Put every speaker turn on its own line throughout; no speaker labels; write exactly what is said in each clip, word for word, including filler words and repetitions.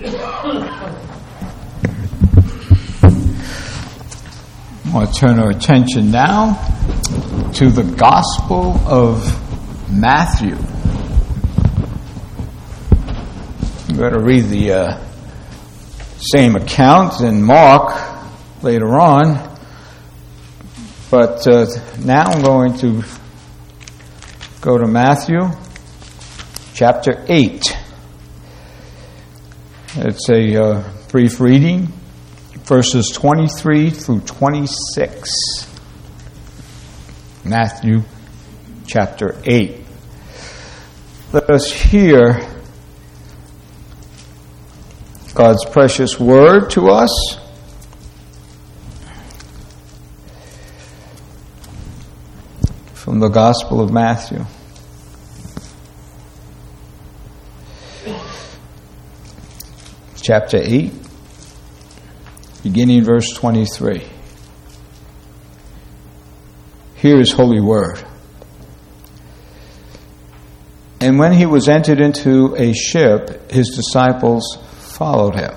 I want to turn our attention now to the Gospel of Matthew. I'm going to read the uh, same account in Mark later on, but uh, now I'm going to go to Matthew chapter eight. It's a uh, brief reading, verses twenty-three through twenty-six. Matthew chapter eight. Let us hear God's precious word to us. From the Gospel of Matthew. Chapter eight, beginning verse twenty-three. Here is holy word. And when he was entered into a ship, his disciples followed him.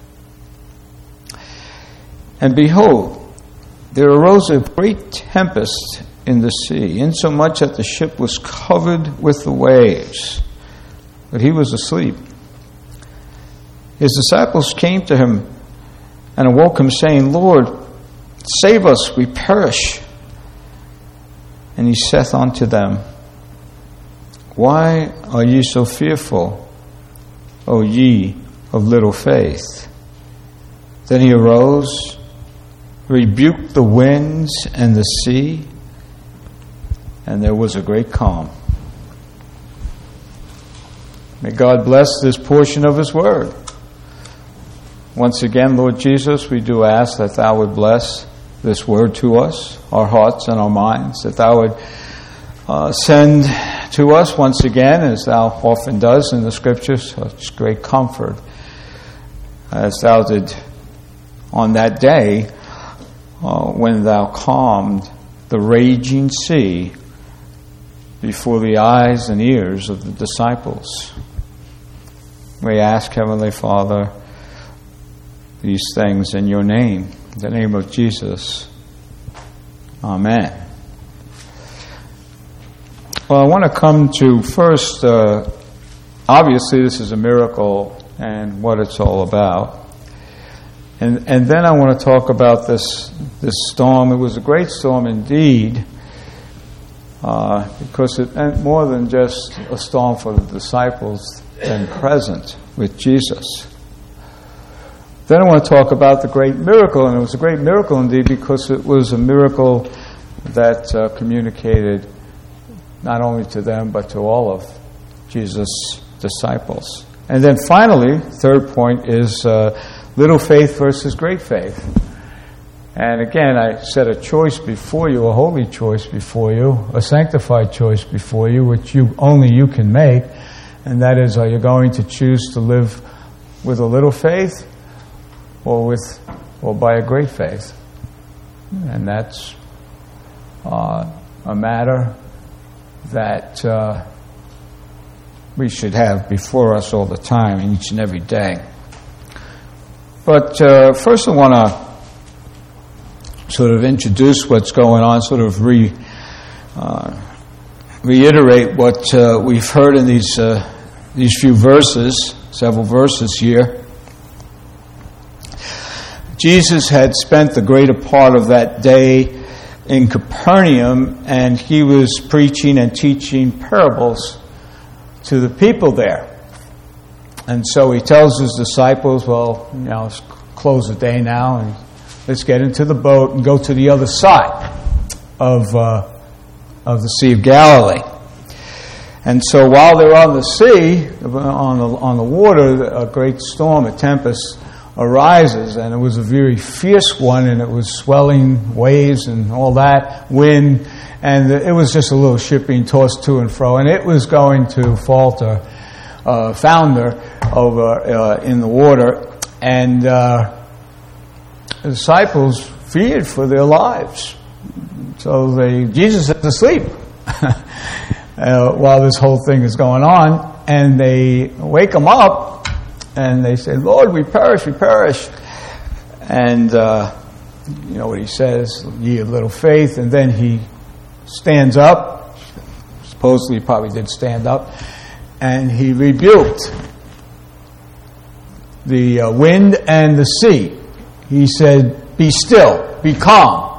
And behold, there arose a great tempest in the sea, insomuch that the ship was covered with the waves. But he was asleep. His disciples came to him and awoke him, saying, Lord, save us, we perish. And he saith unto them, Why are ye so fearful, O ye of little faith? Then he arose, rebuked the winds and the sea, and there was a great calm. May God bless this portion of his word. Once again, Lord Jesus, we do ask that thou would bless this word to us, our hearts and our minds, that thou would uh, send to us once again, as thou often does in the Scriptures, such great comfort as thou did on that day uh, when thou calmed the raging sea before the eyes and ears of the disciples. We ask, Heavenly Father, these things in your name, in the name of Jesus. Amen. Well, I want to come to first, uh, obviously this is a miracle and what it's all about. And and then I want to talk about this this storm. It was a great storm indeed, uh, because it meant more than just a storm for the disciples then present with Jesus. Then I want to talk about the great miracle, and it was a great miracle indeed because it was a miracle that uh, communicated not only to them but to all of Jesus' disciples. And then finally, third point is uh, little faith versus great faith. And again, I set a choice before you, a holy choice before you, a sanctified choice before you, which you only you can make, and that is, are you going to choose to live with a little faith, or with, or by a great faith? And that's uh, a matter that uh, we should have before us all the time, each and every day. But uh, first I want to sort of introduce what's going on, sort of re, uh, reiterate what uh, we've heard in these, uh, these few verses, several verses here. Jesus had spent the greater part of that day in Capernaum, and he was preaching and teaching parables to the people there. And so he tells his disciples, well, you know, let's close the day now and let's get into the boat and go to the other side of uh, of the Sea of Galilee. And so while they're on the sea, on the, on the water, a great storm, a tempest, arises, and it was a very fierce one, and it was swelling waves and all that, wind, and it was just a little ship being tossed to and fro, and it was going to falter, uh, founder over uh, in the water, and uh, the disciples feared for their lives. So they, Jesus is asleep uh, while this whole thing is going on, and they wake him up And they say, Lord, we perish, we perish. And uh, you know what he says, ye of little faith. And then he stands up. Supposedly he probably did stand up. And he rebuked the uh, wind and the sea. He said, be still, be calm.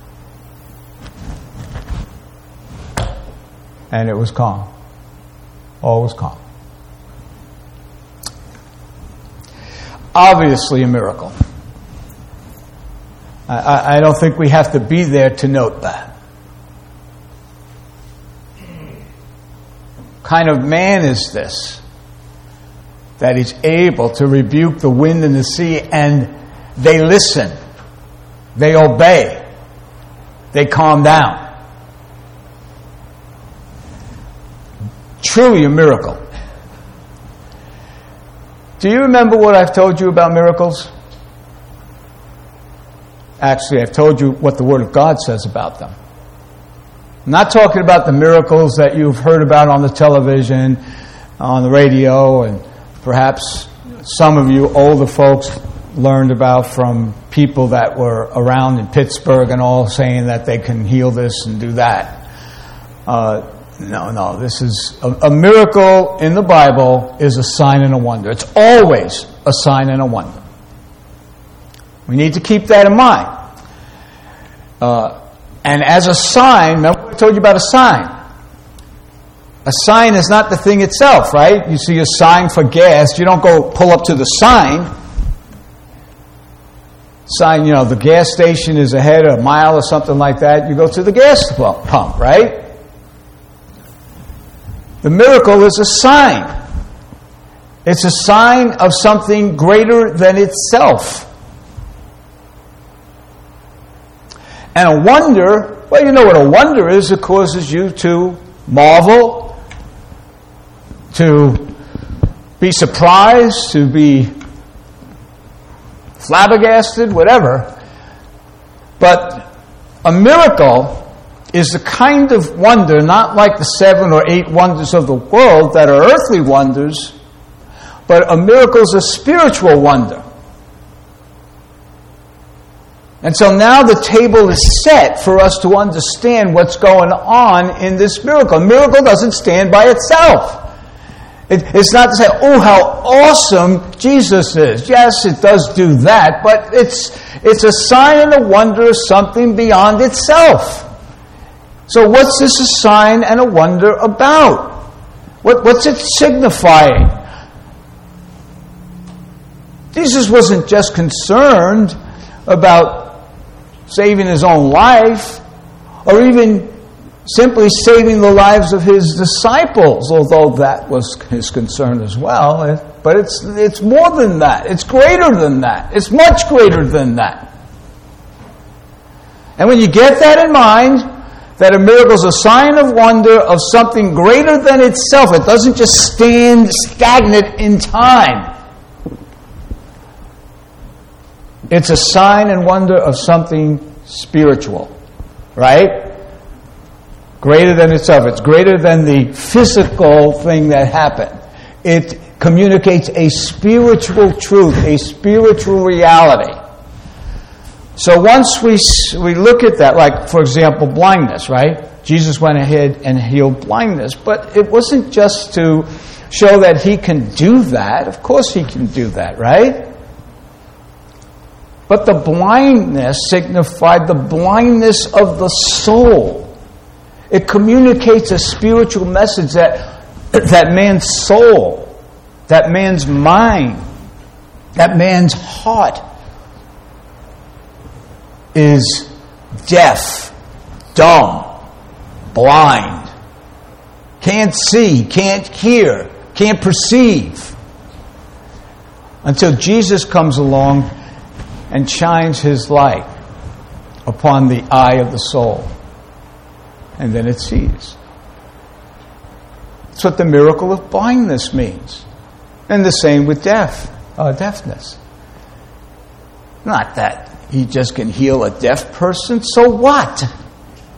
And it was calm. All was calm. Obviously a miracle. I, I don't think we have to be there to note that. What kind of man is this that he's able to rebuke the wind and the sea, and they listen, they obey, they calm down? Truly a miracle. Do you remember what I've told you about miracles? Actually, I've told you what the Word of God says about them. I'm not talking about the miracles that you've heard about on the television, on the radio, and perhaps some of you older folks learned about from people that were around in Pittsburgh and all, saying that they can heal this and do that. Uh, no, no, this is a, a miracle in the Bible is a sign and a wonder. It's always a sign and a wonder. We need to keep that in mind. Uh, and as a sign, remember I told you about a sign. A sign is not the thing itself, right? You see a sign for gas, you don't go pull up to the sign. Sign, you know, the gas station is ahead a mile or something like that. You go to the gas pump, right? The miracle is a sign. It's a sign of something greater than itself. And a wonder, well, you know what a wonder is. It causes you to marvel, to be surprised, to be flabbergasted, whatever. But a miracle is the kind of wonder, not like the seven or eight wonders of the world that are earthly wonders, but a miracle is a spiritual wonder. And so now the table is set for us to understand what's going on in this miracle. A miracle doesn't stand by itself. It, it's not to say, oh, how awesome Jesus is. Yes, it does do that, but it's it's a sign and a wonder of something beyond itself. So what's this a sign and a wonder about? What, what's it signifying? Jesus wasn't just concerned about saving his own life, or even simply saving the lives of his disciples, although that was his concern as well. But it's it's more than that. It's greater than that. It's much greater than that. And when you get that in mind, that a miracle is a sign of wonder of something greater than itself, it doesn't just stand stagnant in time. It's a sign and wonder of something spiritual, right? Greater than itself. It's greater than the physical thing that happened. It communicates a spiritual truth, a spiritual reality. So once we we look at that, like, for example, blindness, right? Jesus went ahead and healed blindness, but it wasn't just to show that he can do that. Of course he can do that, right? But the blindness signified the blindness of the soul. It communicates a spiritual message that that man's soul, that man's mind, that man's heart is deaf, dumb, blind, can't see, can't hear, can't perceive, until Jesus comes along and shines his light upon the eye of the soul. And then it sees. That's what the miracle of blindness means. And the same with deaf, uh, deafness. Not that he just can heal a deaf person, so what?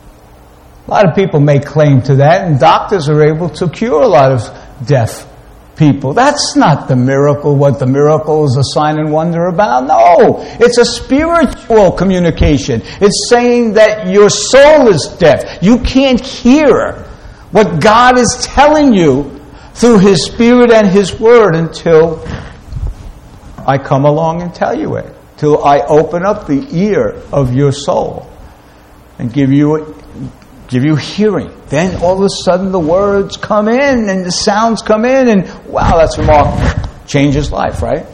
A lot of people make claim to that, and doctors are able to cure a lot of deaf people. That's not the miracle, what the miracle is a sign and wonder about. No, it's a spiritual communication. It's saying that your soul is deaf. You can't hear what God is telling you through His Spirit and His Word until I come along and tell you it. Till I open up the ear of your soul and give you give you hearing. Then all of a sudden the words come in and the sounds come in, and wow, that's remarkable. Changes life, right?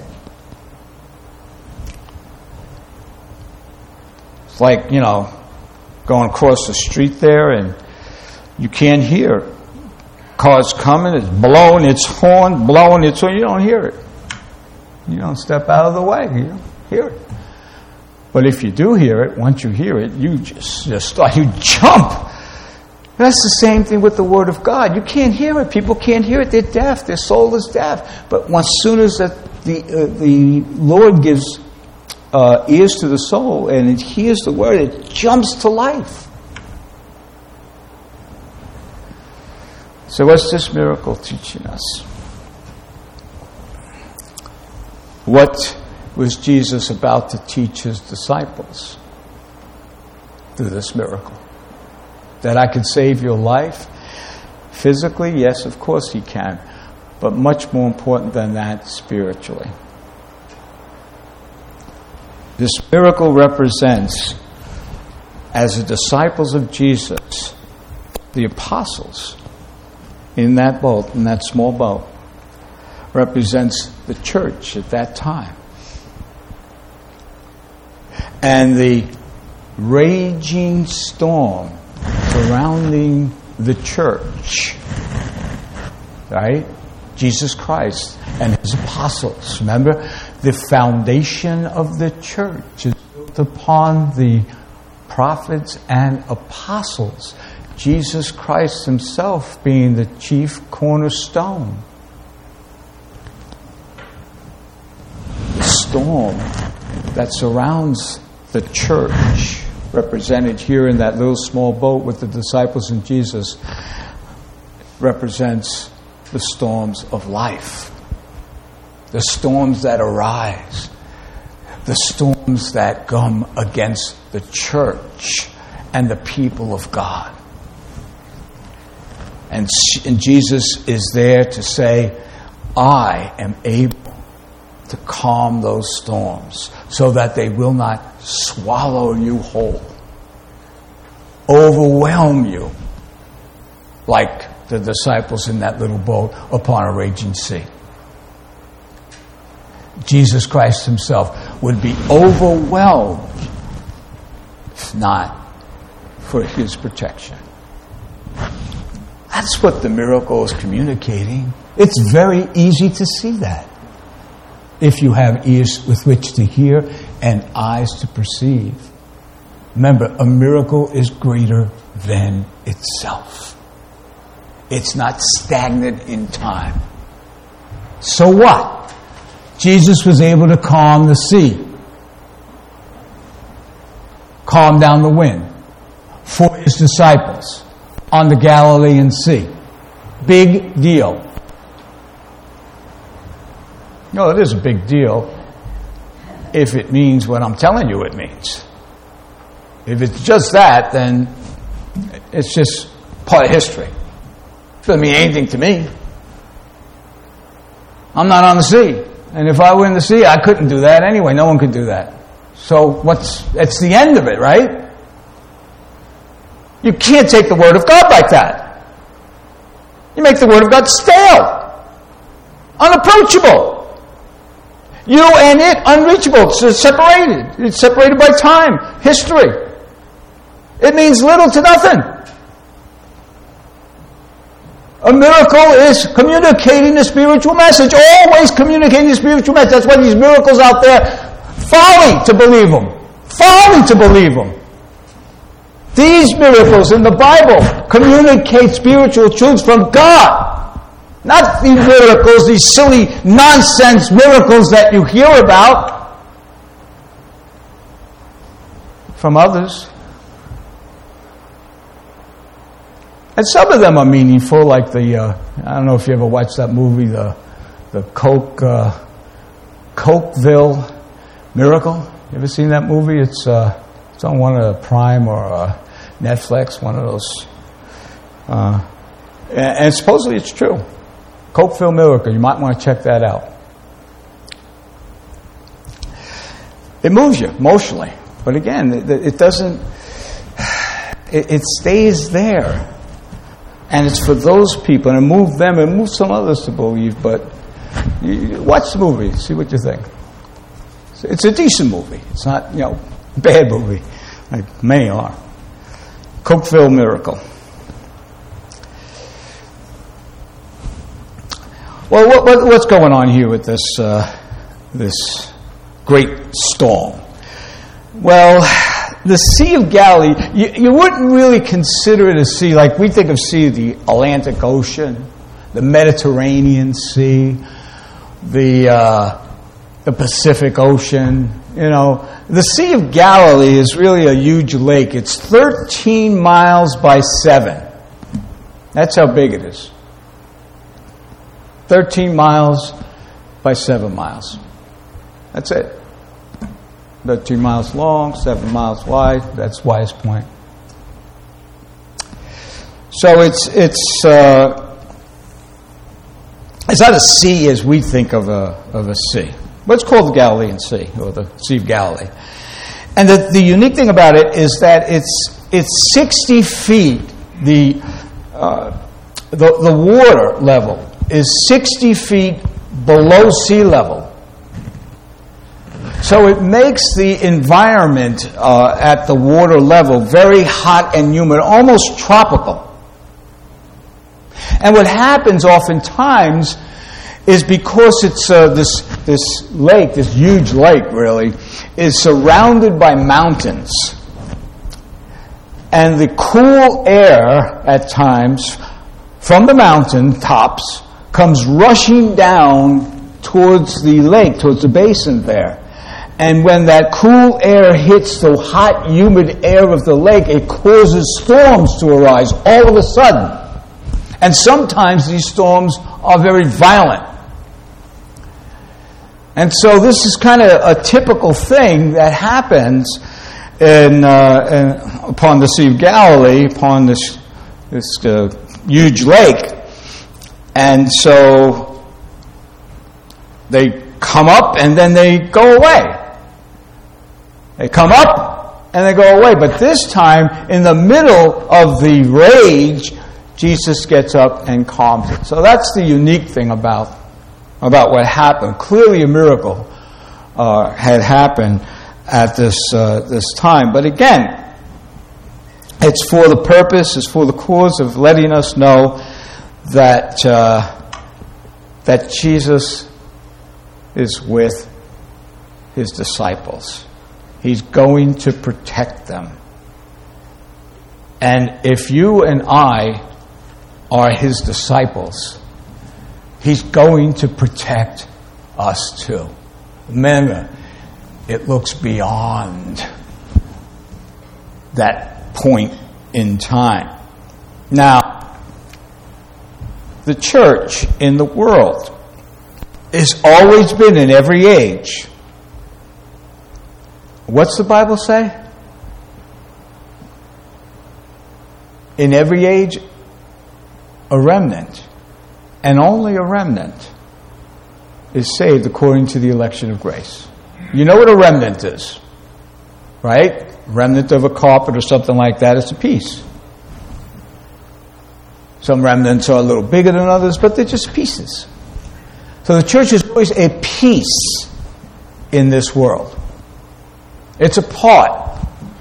It's like, you know, going across the street there and you can't hear. Car's coming, it's blowing its horn, blowing its horn, you don't hear it. You don't step out of the way, you don't hear it. But if you do hear it, once you hear it, you just, just start, you jump. That's the same thing with the Word of God. You can't hear it. People can't hear it. They're deaf. Their soul is deaf. But as soon as that the uh, the Lord gives uh, ears to the soul and it hears the Word, it jumps to life. So what's this miracle teaching us? What was Jesus about to teach His disciples through this miracle? That I can save your life physically? Yes, of course He can. But much more important than that, spiritually. This miracle represents, as the disciples of Jesus, the apostles in that boat, in that small boat, represents the church at that time. And the raging storm surrounding the church, right? Jesus Christ and His apostles. Remember, the foundation of the church is built upon the prophets and apostles. Jesus Christ Himself being the chief cornerstone. The storm that surrounds the church, represented here in that little small boat with the disciples and Jesus, represents the storms of life. The storms that arise. The storms that come against the church and the people of God. And, and Jesus is there to say, I am able to calm those storms so that they will not swallow you whole, overwhelm you like the disciples in that little boat upon a raging sea. Jesus Christ Himself would be overwhelmed if not for His protection. That's what the miracle is communicating. It's very easy to see that if you have ears with which to hear and eyes to perceive. Remember, a miracle is greater than itself. It's not stagnant in time. So what? Jesus was able to calm the sea, calm down the wind for His disciples on the Galilean Sea. Big deal. No, it is a big deal if it means what I'm telling you it means. If it's just that, then it's just part of history. It doesn't mean anything to me. I'm not on the sea. And if I were in the sea, I couldn't do that anyway. No one could do that. So what's, it's the end of it, right? You can't take the Word of God like that. You make the Word of God stale, unapproachable. You and it unreachable. It's separated. It's separated by time, history. It means little to nothing. A miracle is communicating the spiritual message. Always communicating the spiritual message. That's why these miracles out there, folly to believe them. Folly to believe them. These miracles in the Bible communicate spiritual truths from God. Not these miracles, these silly nonsense miracles that you hear about from others. And some of them are meaningful, like the, uh, I don't know if you ever watched that movie, The the Coke, uh, Cokeville Miracle. You ever seen that movie? It's uh, it's on one of the Prime or uh, Netflix, one of those. Uh, and, and supposedly it's true. Cokeville Miracle. You might want to check that out. It moves you emotionally, but again, it, it doesn't. It, it stays there, and it's for those people, and it moved them, and moved some others to believe. But you, you watch the movie, see what you think. It's, it's a decent movie. It's not, you know, a bad movie like many are. Cokeville Miracle. Well, what, what, what's going on here with this uh, this great storm? Well, the Sea of Galilee, you, you wouldn't really consider it a sea like we think of sea, the Atlantic Ocean, the Mediterranean Sea, the uh, the Pacific Ocean. You know, the Sea of Galilee is really a huge lake. It's thirteen miles by seven. That's how big it is. thirteen miles by seven miles. That's it. thirteen miles long, seven miles wide. That's Wise Point. So it's it's uh, it's not a sea as we think of a of a sea. But it's called the Galilean Sea, or the Sea of Galilee. And the, the unique thing about it is that it's it's sixty feet. The uh, the the water level is sixty feet below sea level. So it makes the environment uh, at the water level very hot and humid, almost tropical. And what happens oftentimes is because it's uh, this this lake, this huge lake really, is surrounded by mountains. And the cool air at times from the mountain tops comes rushing down towards the lake, towards the basin there. And when that cool air hits the hot, humid air of the lake, it causes storms to arise all of a sudden. And sometimes these storms are very violent. And so this is kind of a typical thing that happens in, uh, in, upon the Sea of Galilee, upon this, this uh, huge lake. And so they come up and then they go away. They come up and they go away. But this time, in the middle of the rage, Jesus gets up and calms it. So that's the unique thing about, about what happened. Clearly a miracle uh, had happened at this uh, this time. But again, it's for the purpose, it's for the cause of letting us know that uh, that Jesus is with his disciples. He's going to protect them. And if you and I are his disciples, he's going to protect us too. Remember, it looks beyond that point in time. Now, the church in the world has always been in every age. What's the Bible say? In every age, a remnant, and only a remnant, is saved according to the election of grace. You know what a remnant is, right? Remnant of a carpet or something like that is a piece. Some remnants are a little bigger than others, but they're just pieces. So the church is always a piece in this world. It's a part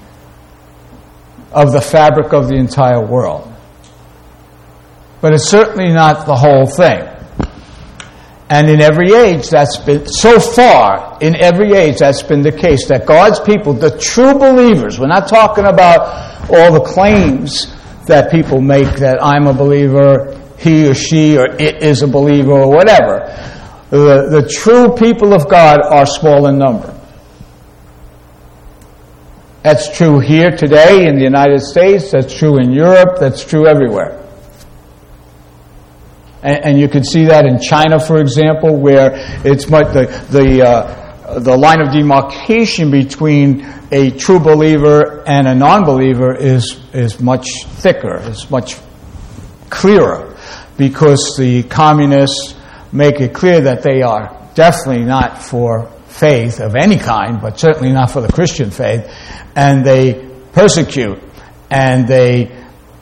of the fabric of the entire world. But it's certainly not the whole thing. And in every age, that's been, so far, in every age, that's been the case. That God's people, the true believers, we're not talking about all the claims that people make that I'm a believer, he or she or it is a believer or whatever. The, the true people of God are small in number. That's true here today in the United States. That's true in Europe. That's true everywhere. And, and you can see that in China, for example, where it's much, the the uh, the line of demarcation between a true believer and a non-believer is is much thicker, is much clearer, because the communists make it clear that they are definitely not for faith of any kind, but certainly not for the Christian faith, and they persecute and they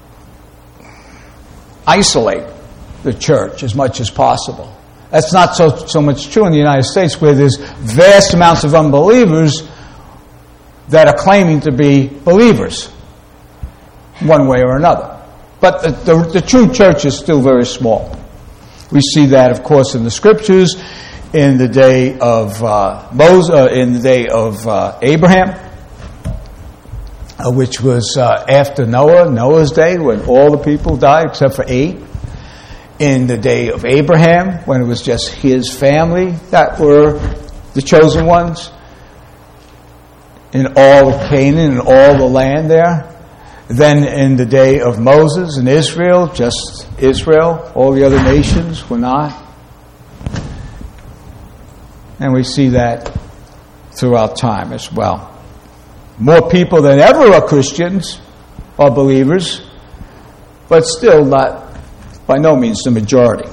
isolate the church as much as possible. That's not so so much true in the United States, where there's vast amounts of unbelievers that are claiming to be believers, one way or another. But the, the, the true church is still very small. We see that, of course, in the scriptures, in the day of uh, Moses, uh, in the day of uh, Abraham, uh, which was uh, after Noah, Noah's day, when all the people died except for eight. In the day of Abraham, when it was just his family that were the chosen ones, in all of Canaan and all the land there. Then in the day of Moses and Israel, just Israel, all the other nations were not. And we see that throughout time as well. More people than ever are Christians, are believers, but still not, by no means, the majority.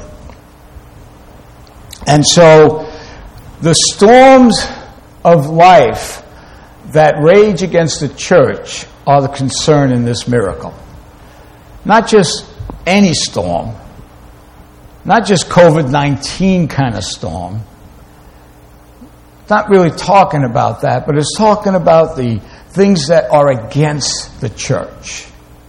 And so the storms of life that rage against the church are the concern in this miracle. Not just any storm, not just covid nineteen kind of storm. It's not really talking about that, but it's talking about the things that are against the church.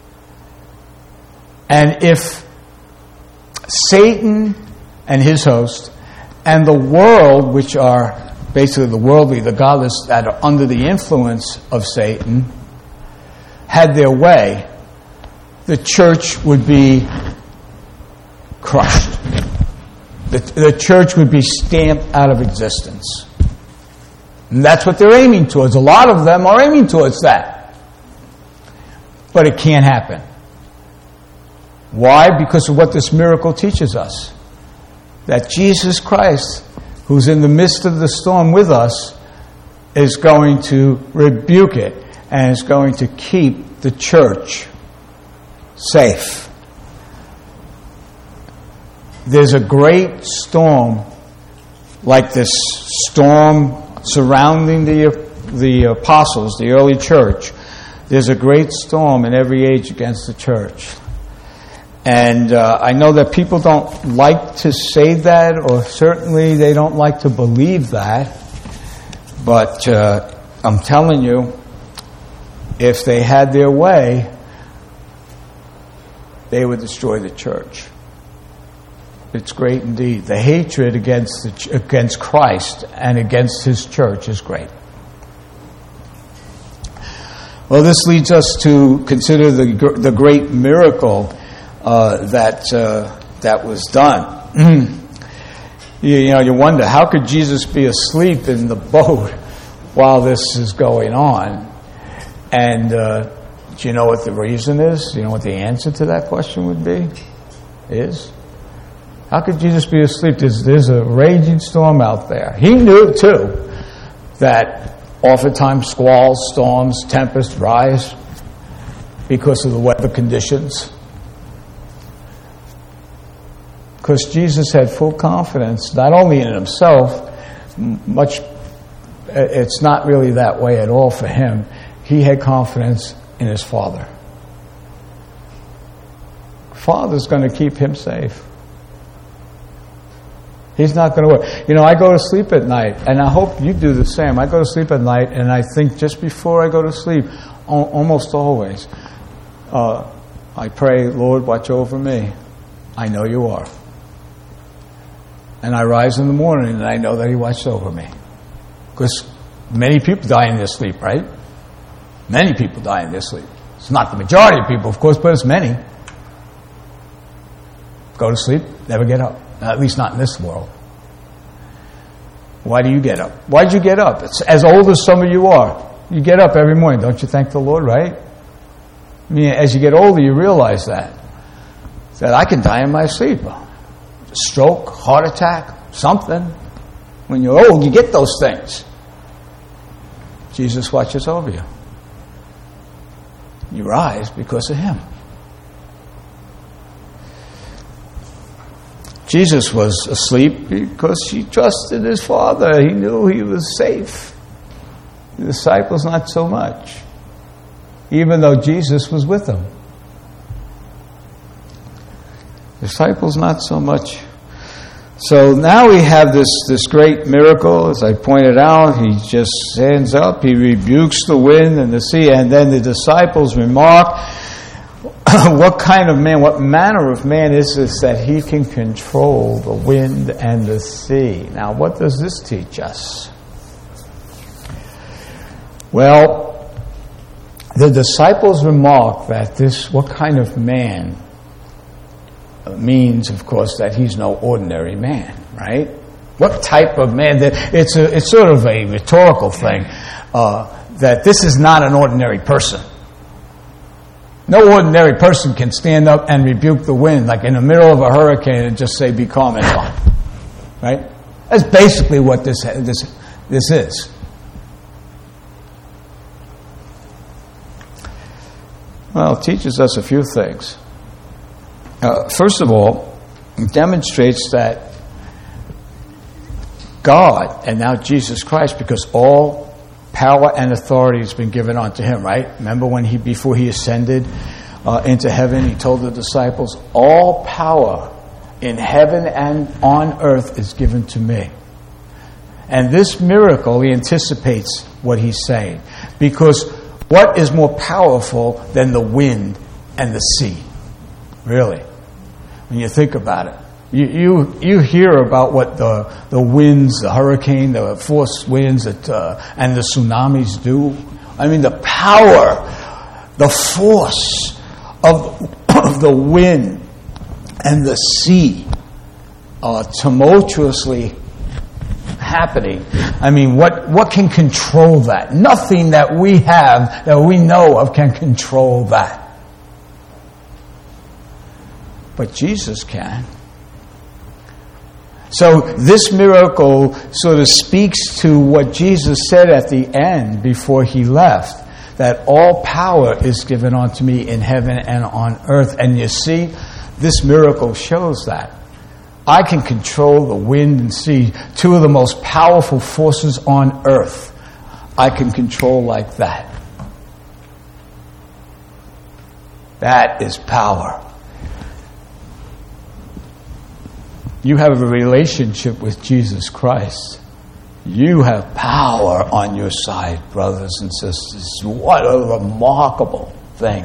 And if Satan and his host and the world, which are basically the worldly, the godless that are under the influence of Satan, had their way, the church would be crushed. The, the church would be stamped out of existence. And that's what they're aiming towards. A lot of them are aiming towards that. But it can't happen. Why? Because of what this miracle teaches us. That Jesus Christ, who's in the midst of the storm with us, is going to rebuke it and is going to keep the church safe. There's a great storm, like this storm surrounding the the apostles, the early church. There's a great storm in every age against the church. And uh, I know that people don't like to say that, or certainly they don't like to believe that. But uh, I'm telling you, if they had their way, they would destroy the church. It's great indeed. The hatred against the ch- against Christ and against His church is great. Well, this leads us to consider the gr- the great miracle uh, that uh, that was done. you, you know, you wonder, how could Jesus be asleep in the boat while this is going on? And uh, do you know what the reason is? Do you know what the answer to that question would be? Is? How could Jesus be asleep? There's, there's a raging storm out there. He knew, too, that oftentimes squalls, storms, tempests rise because of the weather conditions. Because Jesus had full confidence, not only in himself, much, it's not really that way at all for him. He had confidence in his Father. Father's going to keep him safe. He's not going to work. You know, I go to sleep at night, and I hope you do the same. I go to sleep at night, and I think just before I go to sleep, almost always, uh, I pray, Lord, watch over me. I know you are. And I rise in the morning, and I know that He watched over me. Because many people die in their sleep, right? Many people die in their sleep. It's not the majority of people, of course, but it's many. Go to sleep, never get up. At least not in this world. Why do you get up? Why did you get up? It's as old as some of you are. You get up every morning. Don't you thank the Lord, right? I mean, as you get older, you realize that. That I can die in my sleep. stroke, heart attack, something. When you're old, you get those things. Jesus watches over you. You rise because of him. Jesus was asleep because he trusted his Father. He knew he was safe. The disciples, not so much. Even though Jesus was with them. Disciples, not so much. So now we have this, this great miracle. As I pointed out, he just stands up, he rebukes the wind and the sea, and then the disciples remark, what kind of man, what manner of man is this that he can control the wind and the sea? Now, what does this teach us? Well, the disciples remark that this, what kind of man, means, of course, that he's no ordinary man, right? What type of man? That it's a, it's sort of a rhetorical thing, uh, that this is not an ordinary person. No ordinary person can stand up and rebuke the wind, like in the middle of a hurricane, and just say, "Be calm and calm." Right? That's basically what this this this is. Well, it teaches us a few things. Uh, first of all, it demonstrates that God, and now Jesus Christ, because all power and authority has been given unto him, right? Remember when he, before he ascended uh, into heaven, he told the disciples, all power in heaven and on earth is given to me. And this miracle, he anticipates what he's saying. Because what is more powerful than the wind and the sea? Really, when you think about it. You you, you hear about what the, the winds, the hurricane, the force winds that, uh, and the tsunamis do. I mean, the power, the force of, of the wind and the sea uh, tumultuously happening. I mean, what, what can control that? Nothing that we have, that we know of, can control that. But Jesus can. So this miracle sort of speaks to what Jesus said at the end before he left, that all power is given unto me in heaven and on earth. And you see, this miracle shows that. I can control the wind and sea, two of the most powerful forces on earth. I can control like that. That is power. You have a relationship with Jesus Christ. You have power on your side, brothers and sisters. What a remarkable thing.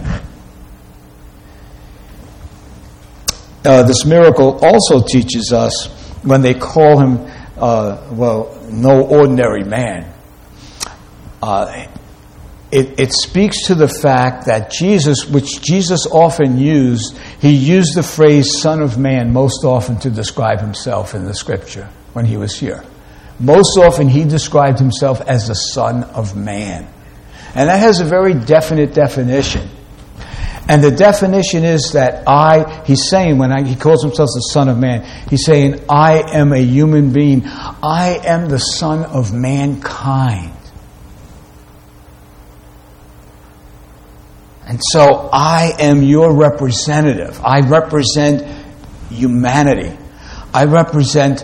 Uh, this miracle also teaches us when they call him, uh, well, no ordinary man. Uh, it, it speaks to the fact that Jesus, which Jesus often used, he used the phrase Son of Man most often to describe himself in the Scripture when he was here. Most often he described himself as the Son of Man. And that has a very definite definition. And the definition is that I, he's saying, when I, he calls himself the Son of Man, he's saying, I am a human being. I am the Son of mankind. And so I am your representative. I represent humanity. I represent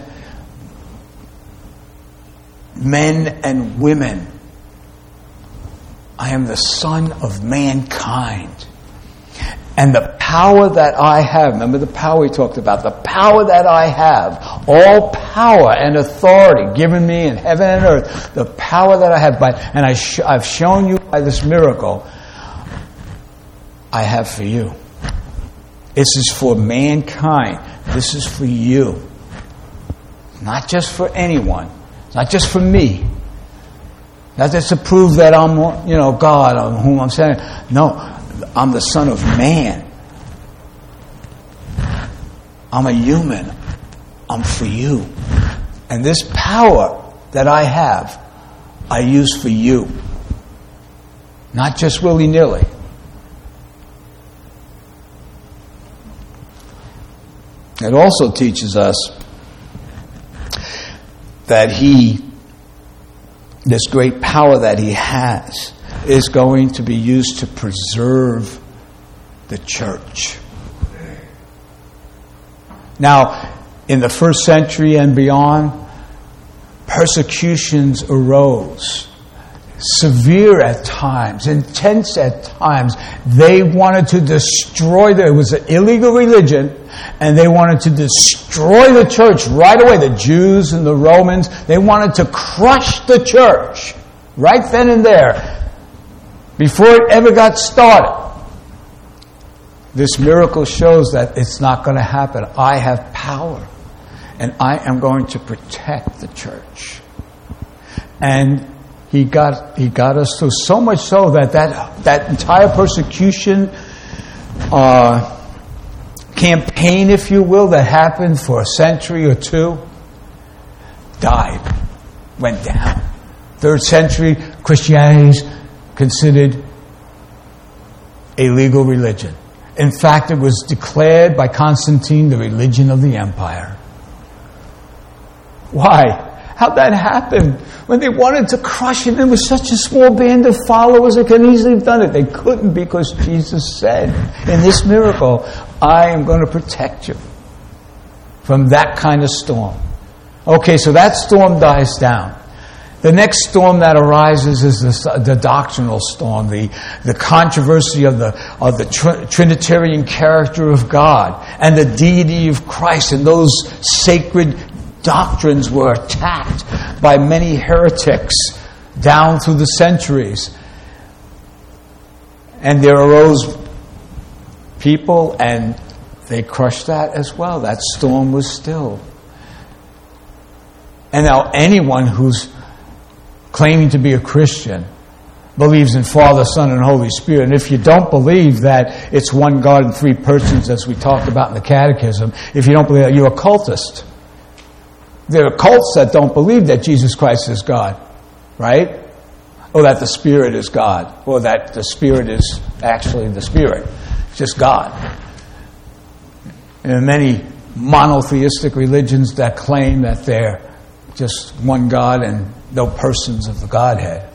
men and women. I am the Son of mankind. And the power that I have, remember the power we talked about, the power that I have, all power and authority given me in heaven and earth, the power that I have, by, and I sh- I've shown you by this miracle, I have for you. This is for mankind. This is for you. Not just for anyone. Not just for me. Not just to prove that I'm, you know, God on whom I'm saying. No, I'm the Son of Man. I'm a human. I'm for you. And this power that I have, I use for you. Not just willy-nilly. it also teaches us that he, this great power that he has, is going to be used to preserve the church. Now, in the first century and beyond, persecutions arose. Severe at times, intense at times. They wanted to destroy the, it was an illegal religion, and they wanted to destroy the church right away. The Jews and the Romans, they wanted to crush the church right then and there, before it ever got started. This miracle shows that it's not going to happen. I have power, and I am going to protect the church. And He got he got us through, so much so that that, that entire persecution uh, campaign, if you will, that happened for a century or two, died, went down. Third century, Christianity is considered a legal religion. In fact, it was declared by Constantine the religion of the empire. Why? How'd that happen? When they wanted to crush him, it was such a small band of followers that could easily have done it. They couldn't, because Jesus said in this miracle, I am going to protect you from that kind of storm. Okay, so that storm dies down. The next storm that arises is the, the doctrinal storm, the, the controversy of the, of the tr- Trinitarian character of God and the deity of Christ, and those sacred doctrines were attacked by many heretics down through the centuries. And there arose people, and they crushed that as well. That storm was stilled. And now anyone who's claiming to be a Christian believes in Father, Son, and Holy Spirit. And if you don't believe that it's one God in three persons, as we talked about in the Catechism, if you don't believe that, you're a cultist. There are cults that don't believe that Jesus Christ is God, right? Or that the Spirit is God, or that the Spirit is actually the Spirit. It's just God. And there are many monotheistic religions that claim that they're just one God and no persons of the Godhead.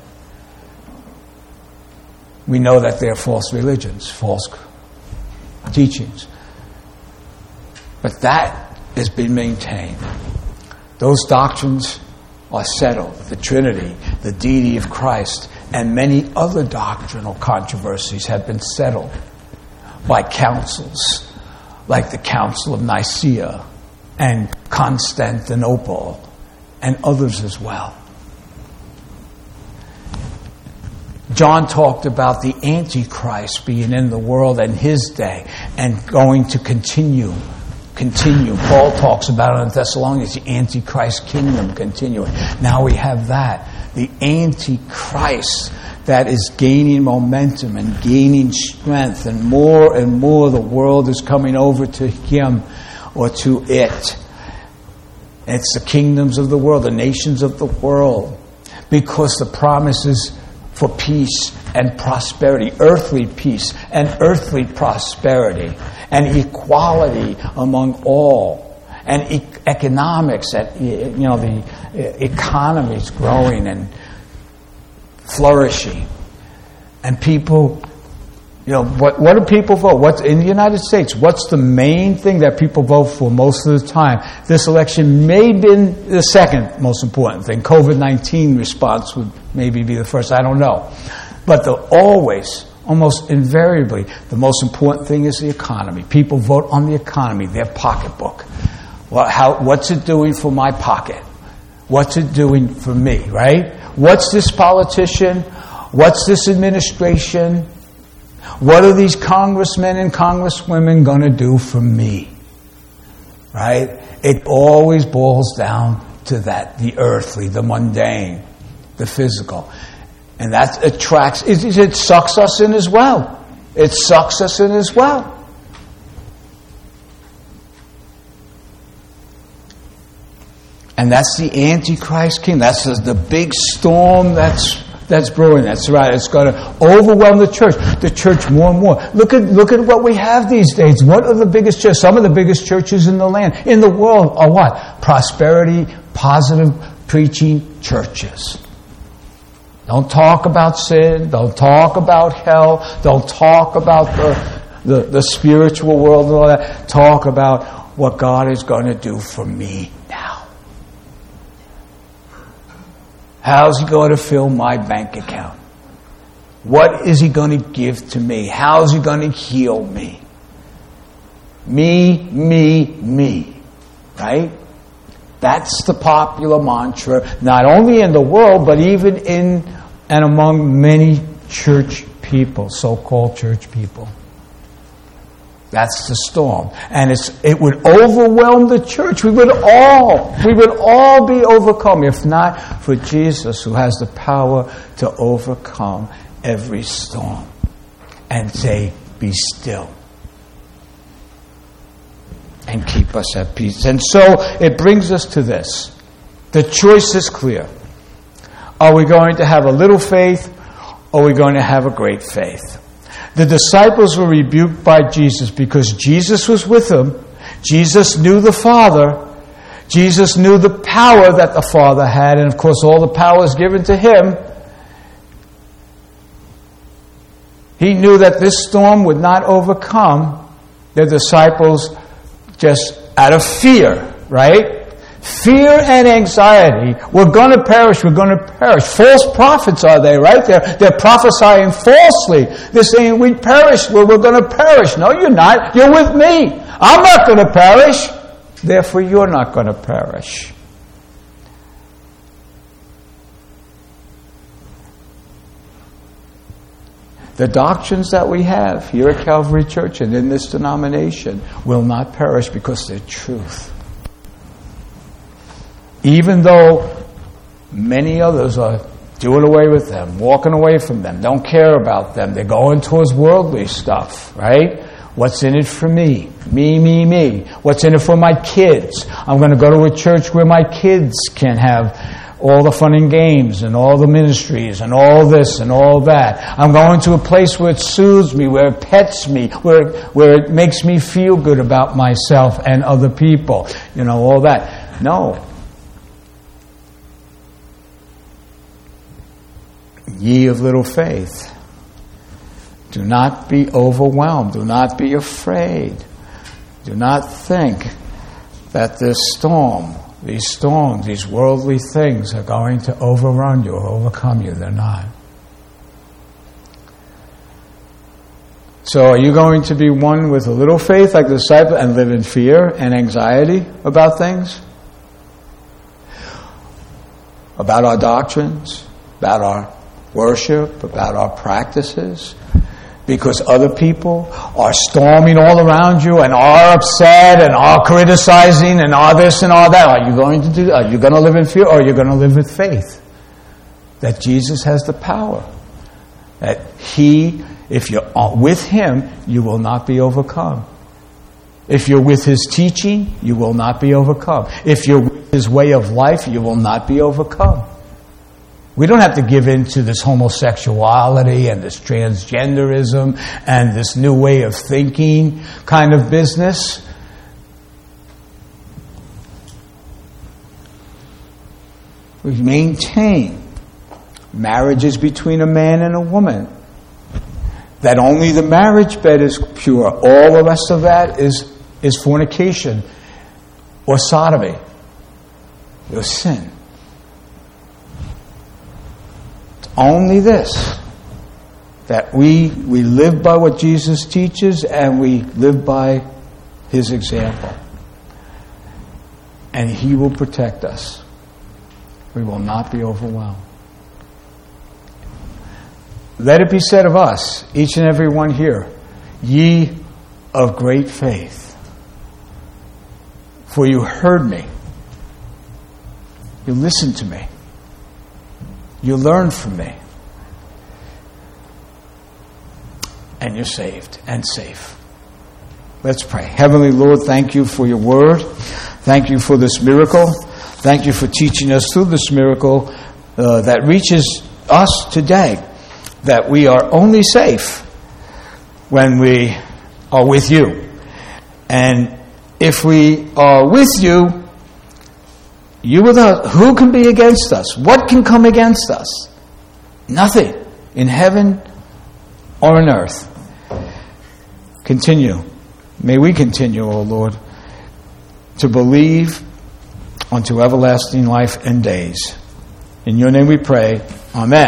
We know that they're false religions, false teachings. But that has been maintained. Those doctrines are settled. The Trinity, the deity of Christ, and many other doctrinal controversies have been settled by councils, like the Council of Nicaea and Constantinople, and others as well. John talked about the Antichrist being in the world in his day and going to continue. Continue. Paul talks about it in Thessalonians, the Antichrist kingdom continuing. Now we have that. The Antichrist that is gaining momentum and gaining strength, and more and more the world is coming over to him or to it. It's the kingdoms of the world, the nations of the world, because the promises for peace and prosperity, earthly peace and earthly prosperity, and equality among all, and e- economics, that, you know, the economy is growing and flourishing, and people, you know, what what do people vote? What's in the United States? What's the main thing that people vote for most of the time? This election may have been the second most important thing. COVID nineteen response would maybe be the first. I don't know, but the always. Almost invariably, the most important thing is the economy. People vote on the economy, their pocketbook. Well, how, what's it doing for my pocket? What's it doing for me, right? What's this politician? What's this administration? What are these congressmen and congresswomen going to do for me? Right? It always boils down to that, the earthly, the mundane, the physical. And that attracts, it, it sucks us in as well. It sucks us in as well. And that's the Antichrist king. That's the, the big storm that's that's brewing. That's right. It's going to overwhelm the church. The church more and more. Look at look at what we have these days. What are the biggest churches? Some of the biggest churches in the land, in the world, are what? Prosperity, positive preaching churches. Don't talk about sin. Don't talk about hell. Don't talk about the the, the spiritual world and all that. Talk about what God is going to do for me now. How's He going to fill my bank account? What is He going to give to me? How's He going to heal me? Me, me, me. Right? That's the popular mantra, not only in the world, but even in and among many church people, so-called church people. That's the storm. And it's, it would overwhelm the church. We would all, we would all be overcome if not for Jesus, who has the power to overcome every storm and say, be still. And keep us at peace. And so it brings us to this. The choice is clear. Are we going to have a little faith, or are we going to have a great faith? The disciples were rebuked by Jesus because Jesus was with them. Jesus knew the Father. Jesus knew the power that the Father had, and of course all the power is given to Him. He knew that this storm would not overcome the disciples just out of fear, right? Fear and anxiety. We're going to perish. We're going to perish. False prophets are they, right? They're, they're prophesying falsely. They're saying we perish. Well, we're going to perish. No, you're not. You're with me. I'm not going to perish. Therefore, you're not going to perish. The doctrines that we have here at Calvary Church and in this denomination will not perish because they're truth. Even though many others are doing away with them, walking away from them, don't care about them, they're going towards worldly stuff, right? What's in it for me? Me, me, me. What's in it for my kids? I'm going to go to a church where my kids can have all the fun and games and all the ministries and all this and all that. I'm going to a place where it soothes me, where it pets me, where, where it makes me feel good about myself and other people. You know, all that. No. Ye of little faith, do not be overwhelmed. Do not be afraid. Do not think that this storm, these storms, these worldly things are going to overrun you or overcome you. They're not. So are you going to be one with a little faith like the disciple and live in fear and anxiety about things? About our doctrines? About our worship, about our practices, because other people are storming all around you and are upset and are criticizing and are this and all that. Are you going to do that? Are you going to live in fear, or are you going to live with faith that Jesus has the power? That He, if you're with Him, you will not be overcome. If you're with His teaching, you will not be overcome. If you're with His way of life, you will not be overcome. We don't have to give in to this homosexuality and this transgenderism and this new way of thinking kind of business. We maintain marriages between a man and a woman. That only the marriage bed is pure. All the rest of that is, is fornication or sodomy or sin. Only this, that we we live by what Jesus teaches and we live by His example. And He will protect us. We will not be overwhelmed. Let it be said of us, each and every one here, ye of great faith. For you heard me. You listened to me. You learn from me. And you're saved and safe. Let's pray. Heavenly Lord, thank you for your word. Thank you for this miracle. Thank you for teaching us through this miracle uh, that reaches us today that we are only safe when we are with you. And if we are with you, you with us, who can be against us? What can come against us? Nothing in heaven or on earth. Continue. May we continue, O Lord, to believe unto everlasting life and days. In your name we pray. Amen.